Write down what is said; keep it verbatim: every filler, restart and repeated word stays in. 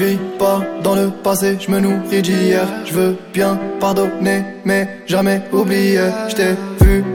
Je vis pas dans le passé, je me nourris d'hier. Je veux bien pardonner, mais jamais oublier. J't'ai